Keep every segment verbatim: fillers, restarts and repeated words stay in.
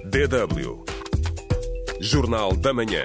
D W Jornal da Manhã.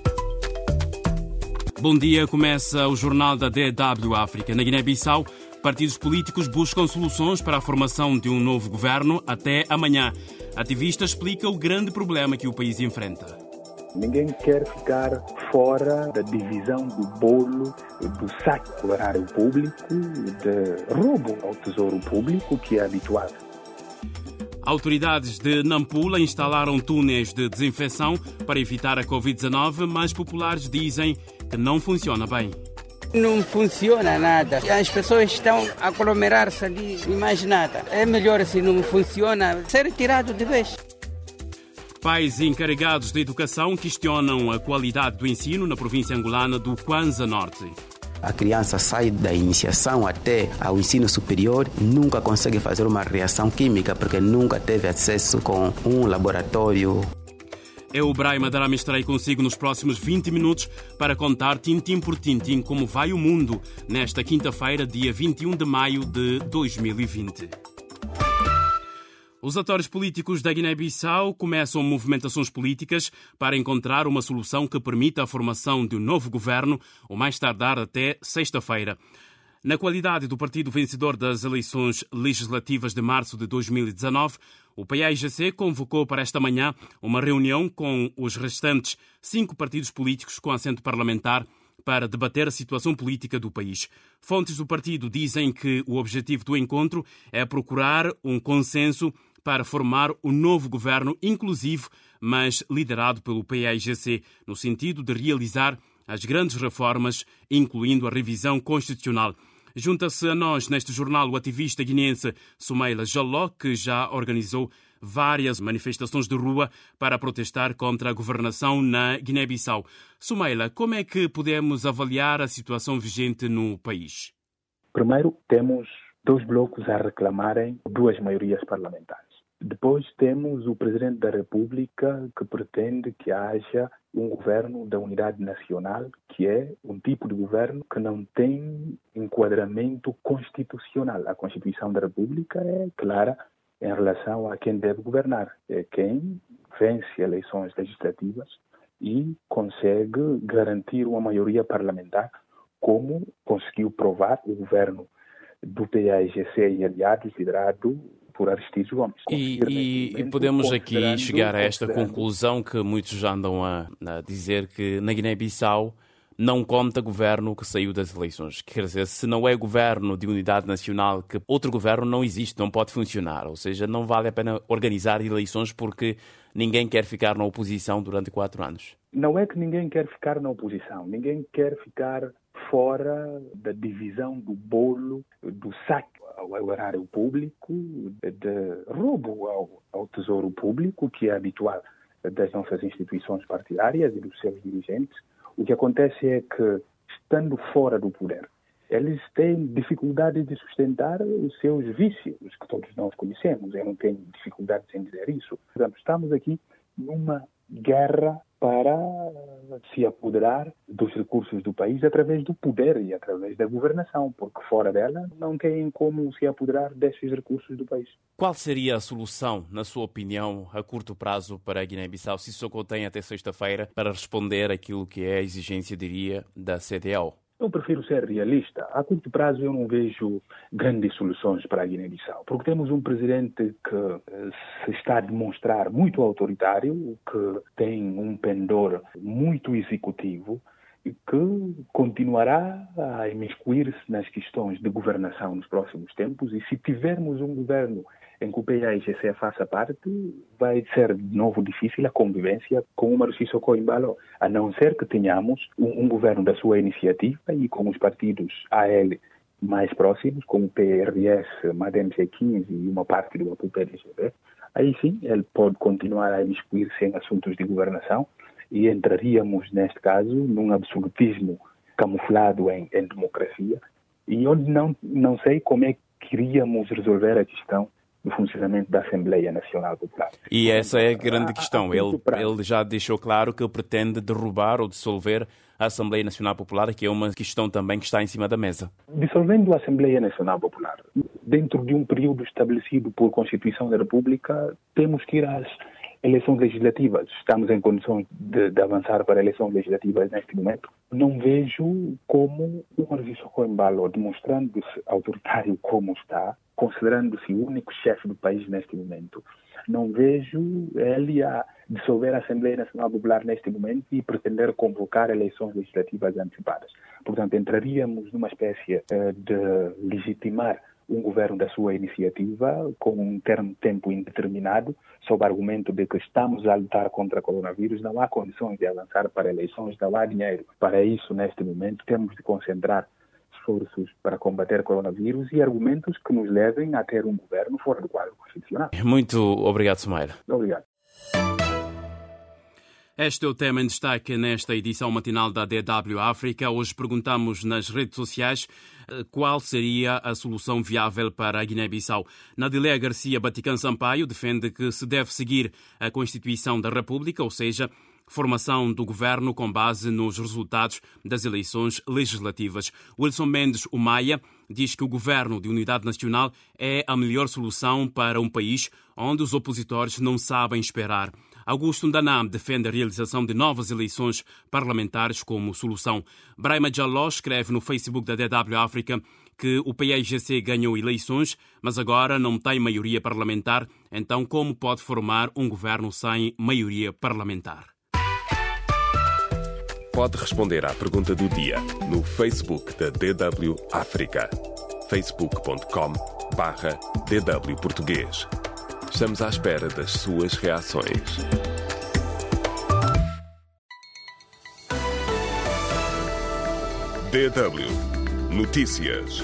Bom dia, começa o Jornal da D W África. Na Guiné-Bissau, partidos políticos buscam soluções para a formação de um novo governo até amanhã. Ativista explica o grande problema que o país enfrenta. Ninguém quer ficar fora da divisão do bolo, do saque do erário público, de roubo ao tesouro público, que é habitual. Autoridades de Nampula instalaram túneis de desinfecção para evitar a covid dezenove, mas populares dizem que não funciona bem. Não funciona nada. As pessoas estão a aglomerar-se ali e mais nada. É melhor se não funciona, ser tirado de vez. Pais encarregados de educação questionam a qualidade do ensino na província angolana do Kwanza Norte. A criança sai da iniciação até ao ensino superior, nunca consegue fazer uma reação química porque nunca teve acesso com um laboratório. Eu, Braima Darama, estarei consigo nos próximos vinte minutos para contar tintim por tintim como vai o mundo nesta quinta-feira, dia vinte e um de maio de dois mil e vinte. Os atores políticos da Guiné-Bissau começam movimentações políticas para encontrar uma solução que permita a formação de um novo governo, o mais tardar até sexta-feira. Na qualidade do partido vencedor das eleições legislativas de março de dois mil e dezanove, o P A I G C convocou para esta manhã uma reunião com os restantes cinco partidos políticos com assento parlamentar para debater a situação política do país. Fontes do partido dizem que o objetivo do encontro é procurar um consenso para formar um novo governo inclusivo, mas liderado pelo P A I G C, no sentido de realizar as grandes reformas, incluindo a revisão constitucional. Junta-se a nós neste jornal o ativista guineense Soumaila Jaló, que já organizou várias manifestações de rua para protestar contra a governação na Guiné-Bissau. Soumaila, como é que podemos avaliar a situação vigente no país? Primeiro, temos dois blocos a reclamarem duas maiorias parlamentares. Depois temos o Presidente da República que pretende que haja um governo da unidade nacional, que é um tipo de governo que não tem enquadramento constitucional. A Constituição da República é clara em relação a quem deve governar. É quem vence eleições legislativas e consegue garantir uma maioria parlamentar, como conseguiu provar o governo do P A I G C e aliados, liderado por Aristides Gomes. E, e, e podemos aqui chegar a esta conclusão que muitos já andam a, a dizer que na Guiné-Bissau não conta governo que saiu das eleições. Quer dizer, se não é governo de unidade nacional, que outro governo não existe, não pode funcionar. Ou seja, não vale a pena organizar eleições porque ninguém quer ficar na oposição durante quatro anos. Não é que ninguém quer ficar na oposição. Ninguém quer ficar fora da divisão do bolo, do saque ao erário público, de roubo ao, ao tesouro público, que é habitual das nossas instituições partidárias e dos seus dirigentes. O que acontece é que, estando fora do poder, eles têm dificuldade de sustentar os seus vícios, que todos nós conhecemos. Eu não tenho dificuldade em dizer isso. Portanto, estamos aqui numa guerra para se apoderar dos recursos do país através do poder e através da governação, porque fora dela não têm como se apoderar desses recursos do país. Qual seria a solução, na sua opinião, a curto prazo para a Guiné-Bissau, se só contém até sexta-feira para responder àquilo que é a exigência, diria, da C D A O? Eu prefiro ser realista. A curto prazo eu não vejo grandes soluções para a Guiné-Bissau, porque temos um presidente que se está a demonstrar muito autoritário, que tem um pendor muito executivo e que continuará a imiscuir-se nas questões de governação nos próximos tempos. E se tivermos um governo em que o P A I G C faça parte, vai ser de novo difícil a convivência com o Umaru Sissoko Embalo, a não ser que tenhamos um, um governo da sua iniciativa e com os partidos a ele mais próximos, como o P R S, M A D M C quinze e uma parte do P D G B. Aí sim, ele pode continuar a imiscuir-se em assuntos de governação e entraríamos, neste caso, num absolutismo camuflado em, em democracia, e onde não, não sei como é que iríamos resolver a questão do funcionamento da Assembleia Nacional Popular. E essa é a grande questão. Ele, ele já deixou claro que ele pretende derrubar ou dissolver a Assembleia Nacional Popular, que é uma questão também que está em cima da mesa. Dissolvendo a Assembleia Nacional Popular, dentro de um período estabelecido por Constituição da República, temos que ir às eleições legislativas. Estamos em condições de, de avançar para eleições legislativas neste momento. Não vejo como uma revista Coimbalo, demonstrando-se autoritário como está, considerando-se o único chefe do país neste momento. Não vejo ele a dissolver a Assembleia Nacional Popular neste momento e pretender convocar eleições legislativas antecipadas. Portanto, entraríamos numa espécie de legitimar um governo da sua iniciativa com um termo de tempo indeterminado, sob o argumento de que estamos a lutar contra o coronavírus, não há condições de avançar para eleições, não há dinheiro para isso neste momento, temos de concentrar esforços para combater o coronavírus e argumentos que nos levem a ter um governo fora do quadro constitucional. Muito obrigado, Sumaira. Obrigado. Este é o tema em destaque nesta edição matinal da D W África. Hoje perguntamos nas redes sociais qual seria a solução viável para a Guiné-Bissau. Nadileia Garcia Batican Sampaio defende que se deve seguir a Constituição da República, ou seja, formação do governo com base nos resultados das eleições legislativas. Wilson Mendes Umaia diz que o governo de unidade nacional é a melhor solução para um país onde os opositores não sabem esperar. Augusto Ndanam defende a realização de novas eleições parlamentares como solução. Brahima Jaló escreve no Facebook da D W África que o P I G C ganhou eleições, mas agora não tem maioria parlamentar, então como pode formar um governo sem maioria parlamentar? Pode responder à pergunta do dia no Facebook da D W África. facebook ponto com barra D W Português. Estamos à espera das suas reações. D W Notícias.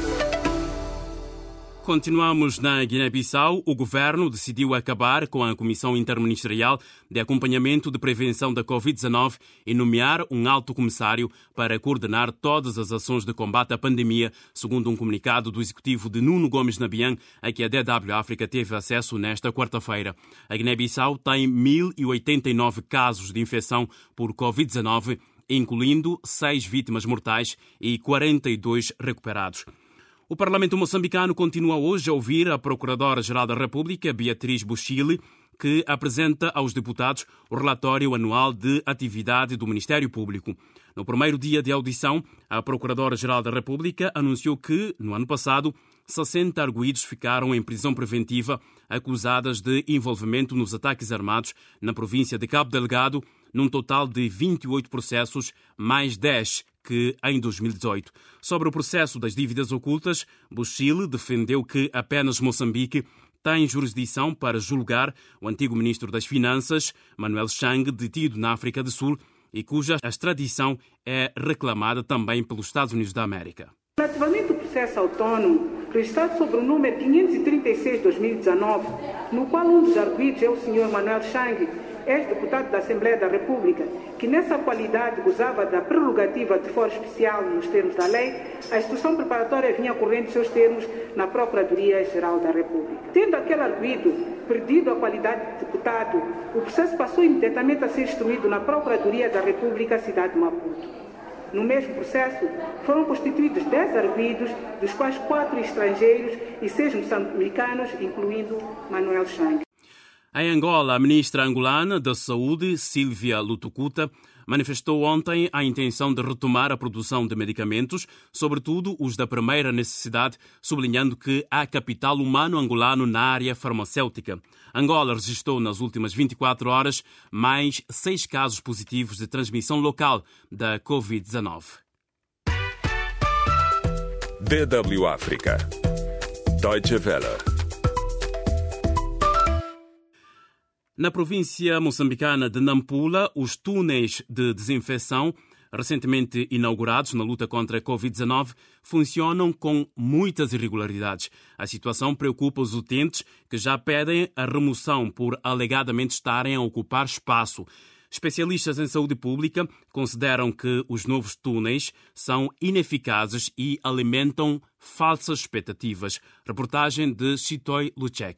Continuamos na Guiné-Bissau. O governo decidiu acabar com a Comissão Interministerial de Acompanhamento de Prevenção da covid dezenove e nomear um alto comissário para coordenar todas as ações de combate à pandemia, segundo um comunicado do executivo de Nuno Gomes Nabian, a que a D W África teve acesso nesta quarta-feira. A Guiné-Bissau tem mil e oitenta e nove casos de infecção por covid dezenove, incluindo seis vítimas mortais e quarenta e dois recuperados. O Parlamento moçambicano continua hoje a ouvir a Procuradora-Geral da República, Beatriz Buchili, que apresenta aos deputados o relatório anual de atividade do Ministério Público. No primeiro dia de audição, a Procuradora-Geral da República anunciou que, no ano passado, sessenta arguidos ficaram em prisão preventiva acusadas de envolvimento nos ataques armados na província de Cabo Delgado, num total de vinte e oito processos, mais dez que em dois mil e dezoito. Sobre o processo das dívidas ocultas, Buchili defendeu que apenas Moçambique tem jurisdição para julgar o antigo ministro das Finanças, Manuel Chang, detido na África do Sul e cuja extradição é reclamada também pelos Estados Unidos da América. Relativamente ao processo autónomo, registrado sobre o número quinhentos e trinta e seis de dois mil e dezenove, no qual um dos arguidos é o senhor Manuel Chang, ex-deputado da Assembleia da República, que nessa qualidade gozava da prerrogativa de foro especial nos termos da lei, a instrução preparatória vinha correndo seus termos na Procuradoria-Geral da República. Tendo aquele arguido perdido a qualidade de deputado, o processo passou imediatamente a ser instruído na Procuradoria da República, cidade de Maputo. No mesmo processo, foram constituídos dez arguidos, dos quais quatro estrangeiros e seis moçambicanos, incluindo Manuel Chang. Em Angola, a ministra angolana da Saúde, Sílvia Lutucuta, manifestou ontem a intenção de retomar a produção de medicamentos, sobretudo os da primeira necessidade, sublinhando que há capital humano angolano na área farmacêutica. Angola registrou nas últimas vinte e quatro horas mais seis casos positivos de transmissão local da covid dezenove. D W África. Deutsche Welle. Na província moçambicana de Nampula, os túneis de desinfecção, recentemente inaugurados na luta contra a covid dezenove, funcionam com muitas irregularidades. A situação preocupa os utentes, que já pedem a remoção por alegadamente estarem a ocupar espaço. Especialistas em saúde pública consideram que os novos túneis são ineficazes e alimentam falsas expectativas. Reportagem de Chitoy Luchek.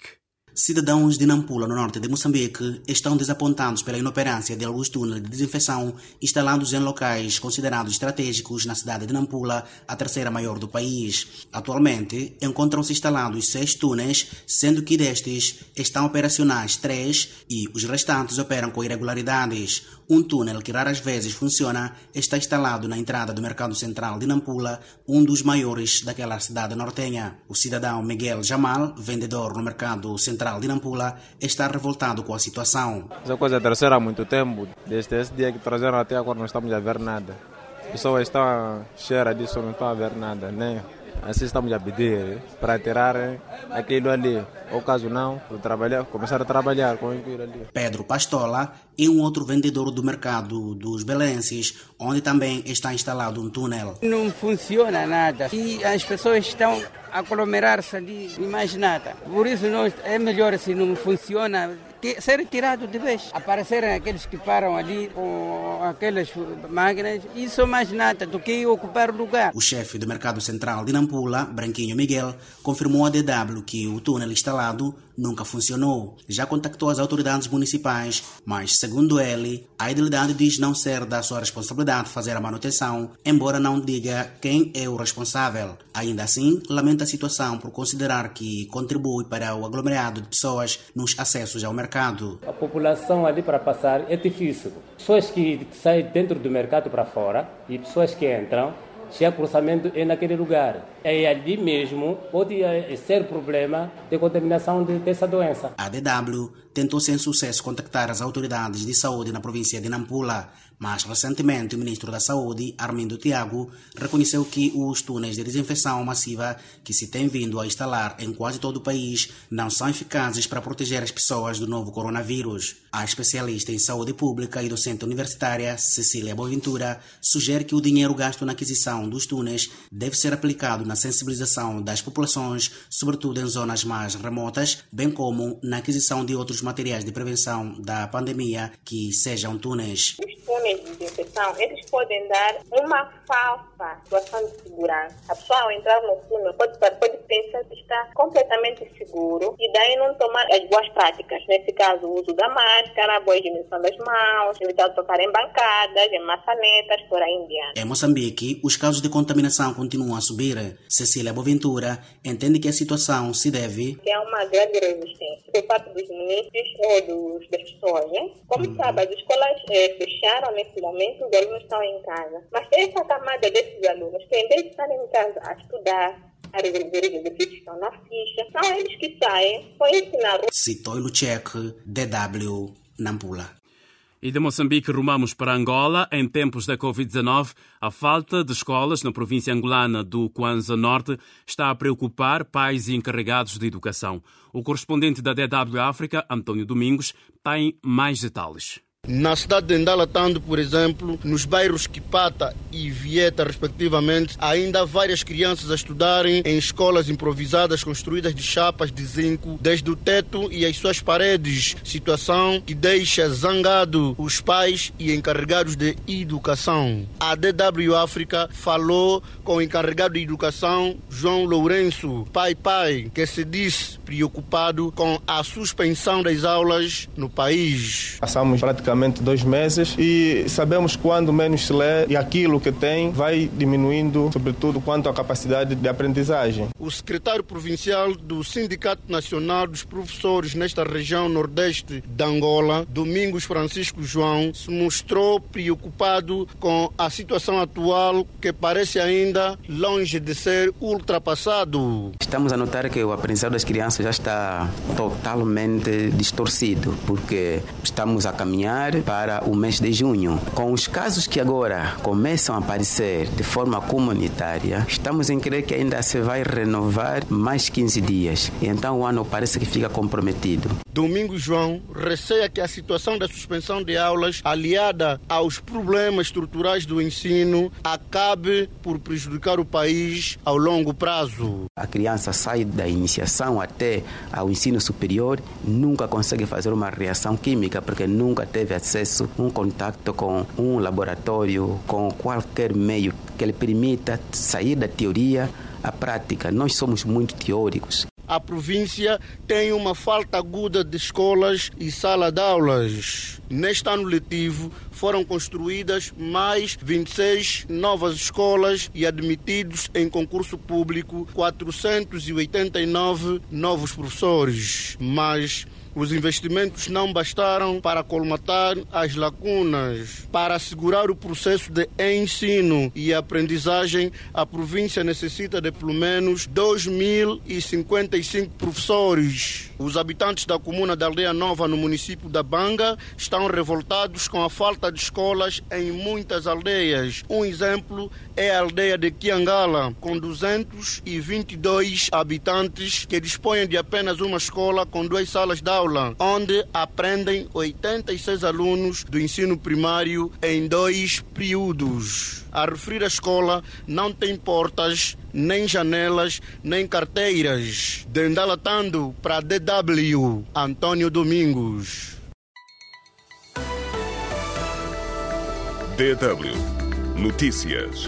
Cidadãos de Nampula, no norte de Moçambique, estão desapontados pela inoperância de alguns túneis de desinfecção instalados em locais considerados estratégicos na cidade de Nampula, a terceira maior do país. Atualmente, encontram-se instalados seis túneis, sendo que destes estão operacionais três e os restantes operam com irregularidades. Um túnel que raras vezes funciona está instalado na entrada do mercado central de Nampula, um dos maiores daquela cidade nortenha. O cidadão Miguel Jamal, vendedor no mercado central de Nampula, está revoltado com a situação. Essa coisa é terceira há muito tempo. Desde esse dia que trazeram até agora não estamos a ver nada. As pessoas estão cheias disso, não estão a ver nada, né? Assim estamos a pedir para tirar aquilo ali. Ou caso não, trabalhar, começar a trabalhar com aquilo ali. Pedro Pastola é um outro vendedor do mercado dos Belenenses, onde também está instalado um túnel. Não funciona nada e as pessoas estão a aglomerar-se ali e mais nada. Por isso nós, é melhor se não funciona, ser tirado de vez. Aparecerem aqueles que param ali com aquelas máquinas, isso mais nada do que ocupar lugar. O chefe do mercado central de Nampula, Branquinho Miguel, confirmou à D W que o túnel instalado nunca funcionou. Já contactou as autoridades municipais, mas, segundo ele, a idilidade diz não ser da sua responsabilidade fazer a manutenção, embora não diga quem é o responsável. Ainda assim, lamenta a situação por considerar que contribui para o aglomerado de pessoas nos acessos ao mercado. A população ali para passar é difícil. Pessoas que saem dentro do mercado para fora e pessoas que entram, se o cruzamento é naquele lugar. É ali mesmo pode ser problema de contaminação de, dessa doença. A D W tentou sem sucesso contactar as autoridades de saúde na província de Nampula, mas recentemente o ministro da Saúde, Armindo Tiago, reconheceu que os túneis de desinfecção massiva que se tem vindo a instalar em quase todo o país não são eficazes para proteger as pessoas do novo coronavírus. A especialista em saúde pública e docente universitária, Cecília Boaventura, sugere que o dinheiro gasto na aquisição dos túneis deve ser aplicado na sensibilização das populações, sobretudo em zonas mais remotas, bem como na aquisição de outros materiais de prevenção da pandemia que sejam túneis. Os túneis de desinfecção, eles podem dar uma falsa situação de segurança. A pessoa, ao entrar no túnel, pode, pode pensar que está completamente seguro e daí não tomar as boas práticas. Nesse caso, o uso da máscara, a boa higienização das mãos, evitar tocar em bancadas, em maçanetas, por aí em diante. Em Moçambique, os casos de contaminação continuam a subir. Cecília Boaventura entende que a situação se deve... É uma grande resistência por parte dos munícipes ou dos, das pessoas, né? Como uhum. sabe, as escolas é, fecharam nesse momento, os alunos estão em casa. Mas essa camada desses alunos, que em vez de estarem em casa a estudar, a resolver os exercícios que estão na ficha, são eles que saem, vão ensinar. Citou Luchek, D W, Nampula. E de Moçambique rumamos para Angola. Em tempos da covid dezenove, a falta de escolas na província angolana do Kwanza Norte está a preocupar pais e encarregados de educação. O correspondente da D W África, António Domingos, tem mais detalhes. Na cidade de Ndalatando, por exemplo, nos bairros Quipata e Vieta, respectivamente, há ainda várias crianças a estudarem em escolas improvisadas construídas de chapas de zinco desde o teto e as suas paredes, situação que deixa zangado os pais e encarregados de educação. A D W África falou com o encarregado de educação, João Lourenço, pai-pai, que se disse preocupado com a suspensão das aulas no país. Passamos praticamente dois meses e sabemos que quando menos se lê e aquilo que tem vai diminuindo, sobretudo quanto à capacidade de aprendizagem. O secretário provincial do Sindicato Nacional dos Professores nesta região nordeste de Angola, Domingos Francisco João, se mostrou preocupado com a situação atual que parece ainda longe de ser ultrapassado. Estamos a notar que o aprendizado das crianças já está totalmente distorcido, porque estamos a caminhar para o mês de junho. Com os casos que agora começam a aparecer de forma comunitária, estamos em crer que ainda se vai renovar mais quinze dias. E então o ano parece que fica comprometido. Domingos João receia que a situação da suspensão de aulas, aliada aos problemas estruturais do ensino, acabe por prejudicar o país ao longo prazo. A criança sai da iniciação até ao ensino superior, nunca consegue fazer uma reação química porque nunca teve acesso a um contato com um laboratório, com qualquer meio que lhe permita sair da teoria à prática. Nós somos muito teóricos. a província tem uma falta aguda de escolas e sala de aulas. Neste ano letivo foram construídas mais vinte e seis novas escolas e admitidos em concurso público quatrocentos e oitenta e nove novos professores. Mas os investimentos não bastaram para colmatar as lacunas. Para assegurar o processo de ensino e aprendizagem, a província necessita de pelo menos dois mil e cinquenta e cinco professores. Os habitantes da comuna da Aldeia Nova, no município da Banga, estão revoltados com a falta de escolas em muitas aldeias. Um exemplo é a aldeia de Kiangala, com duzentos e vinte e dois habitantes, que dispõem de apenas uma escola com duas salas de aula, onde aprendem oitenta e seis alunos do ensino primário em dois períodos. A referida escola não tem portas, nem janelas, nem carteiras. Dendalatando para a D W, Antônio Domingos. D W Notícias.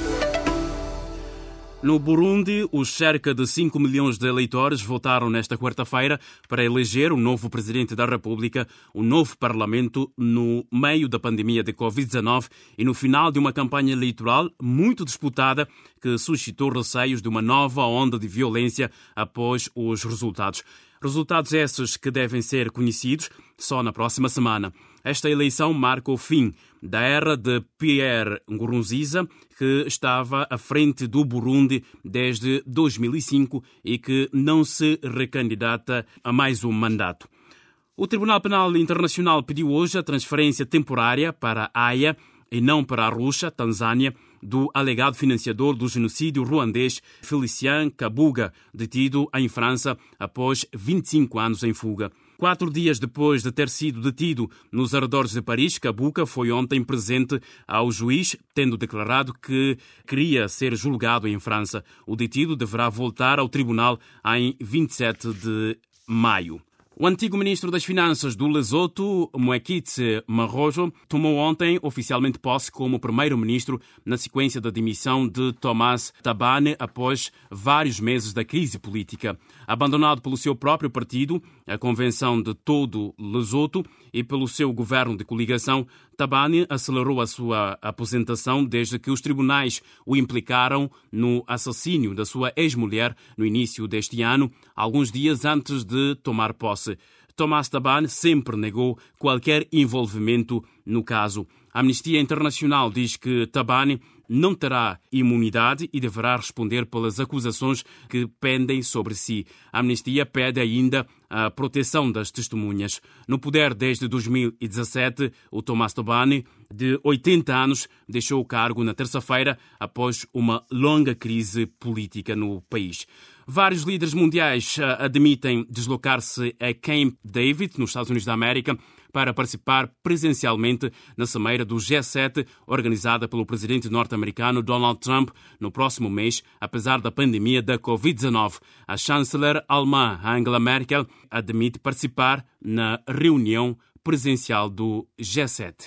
No Burundi, os cerca de cinco milhões de eleitores votaram nesta quarta-feira para eleger o novo presidente da República, o novo parlamento, no meio da pandemia de covid dezenove e no final de uma campanha eleitoral muito disputada que suscitou receios de uma nova onda de violência após os resultados. Resultados esses que devem ser conhecidos só na próxima semana. Esta eleição marca o fim da era de Pierre Nkurunziza, que estava à frente do Burundi desde dois mil e cinco e que não se recandidata a mais um mandato. O Tribunal Penal Internacional pediu hoje a transferência temporária para a Haia e não para Arusha, Tanzânia, do alegado financiador do genocídio ruandês Félicien Kabuga, detido em França após vinte e cinco anos em fuga. Quatro dias depois de ter sido detido nos arredores de Paris, Kabuga foi ontem presente ao juiz, tendo declarado que queria ser julgado em França. O detido deverá voltar ao tribunal em vinte e sete de maio. O antigo ministro das Finanças do Lesoto, Moekitse Marojo, tomou ontem oficialmente posse como primeiro-ministro na sequência da demissão de Thomas Thabane após vários meses da crise política. Abandonado pelo seu próprio partido, a Convenção de todo Lesoto, e pelo seu governo de coligação, Thabane acelerou a sua aposentação desde que os tribunais o implicaram no assassínio da sua ex-mulher no início deste ano, alguns dias antes de tomar posse. Thomas Thabane sempre negou qualquer envolvimento no caso. A Amnistia Internacional diz que Thabane não terá imunidade e deverá responder pelas acusações que pendem sobre si. A Amnistia pede ainda a proteção das testemunhas. No poder desde dois mil e dezassete, o Thomas Thabane, de oitenta anos, deixou o cargo na terça-feira após uma longa crise política no país. Vários líderes mundiais admitem deslocar-se a Camp David, nos Estados Unidos da América, para participar presencialmente na cimeira do G sete, organizada pelo presidente norte-americano Donald Trump no próximo mês, apesar da pandemia da covid dezenove. A chanceler alemã Angela Merkel admite participar na reunião presencial do G sete.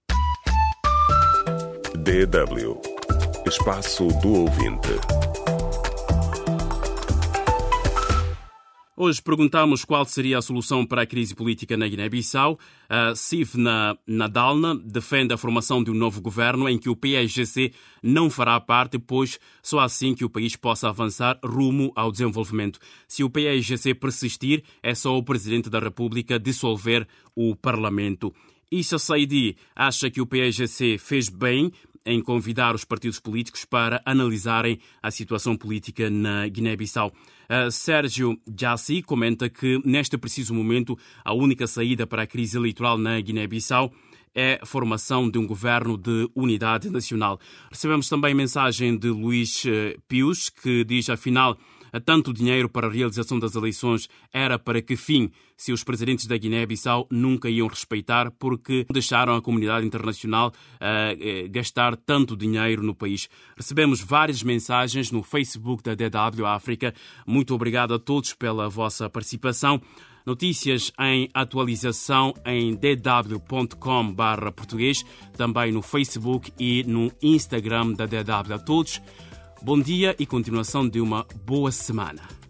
D W Espaço do Ouvinte. Hoje perguntamos qual seria a solução para a crise política na Guiné-Bissau. A Sivna Nadalna defende a formação de um novo governo em que o P A I G C não fará parte, pois só assim que o país possa avançar rumo ao desenvolvimento. Se o P A I G C persistir, é só o Presidente da República dissolver o Parlamento. Issa Saidi acha que o P A I G C fez bem em convidar os partidos políticos para analisarem a situação política na Guiné-Bissau. Uh, Sérgio Jassi comenta que, neste preciso momento, a única saída para a crise eleitoral na Guiné-Bissau é a formação de um governo de unidade nacional. Recebemos também mensagem de Luís Pius, que diz, afinal, tanto dinheiro para a realização das eleições era para que fim, se os presidentes da Guiné-Bissau nunca iam respeitar, porque deixaram a comunidade internacional uh, gastar tanto dinheiro no país. Recebemos várias mensagens no Facebook da D W África. Muito obrigado a todos pela vossa participação. Notícias em atualização em d w ponto com barra português, também no Facebook e no Instagram da D W. A todos, bom dia e continuação de uma boa semana.